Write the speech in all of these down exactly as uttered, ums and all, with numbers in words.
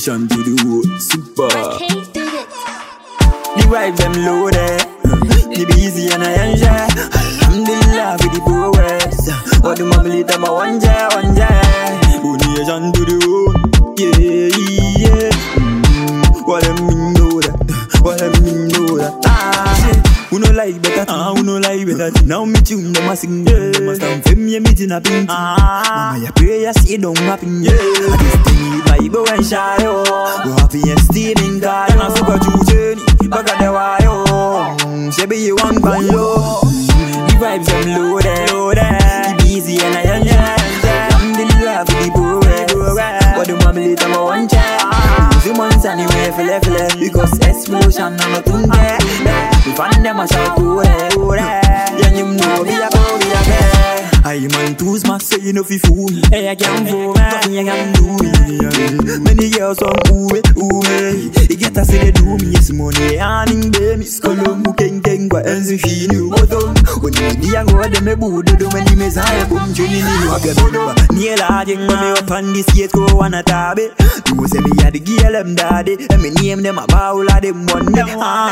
Combination to the world, super. I can't do this. The vibes them loaded. The busy and I enjoy. Alhamdulillah for the progress. What the mom later my one day, one day. Combination to the world, yeah, yeah. Mm, what them mean know that? What them mean know that? Ah. Who no like better? Ah, who no like better? Now me tune them a sing. Yeah. Them a stand for me, me tina pink. Ah, mama ya pray ya see don't happen. Yeah, I just think it like go and shy oh. Go happy and steaming car. And I super juicy, back at the wire. Say be you one pan yo. The vibes them loaded, loaded. The busy and I enjoy. Alhamdulillah for the progress. What the mama later my one child. The months anyway feel feel because explosion I'm not doing that. We find them a shout to it, to it. Yeah, you know we are go, we are there. I man too smart, so you know fi fool me. Hey, I can't fool me, nothing I can do it. Many girls on ooh me, ooh me. You get to see they do me, it's money earning baby. Skolom, king, king, what else if you knew what on? When you be a go, them a boo, do many messiah, boom, Jenny, you have your number. Near lodging, when me up on the skate, go on a tabby. You say me a the girl, them daddy. And me name them a bowl of them one day.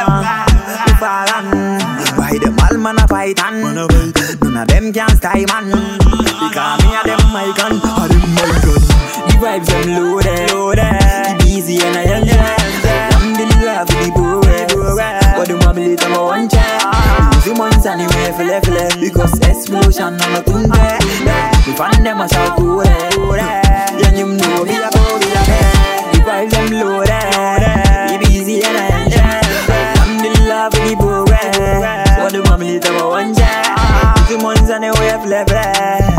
Why them all man a python? None of them can style man. Because me a them my gun, a them my gun. The vibes them loaded, loaded. The busy and I enjoy. Alhamdulillah for the progress. But the mom later my one child. The months anyway feel feel because explosion on a tune there. We find them a shout to it, to it. Yeah, you know we a go, we a there. The vibes them loaded. The busy and I enjoy. Alhamdulillah for the progress. What the mom later my one child. The months anyway feel feel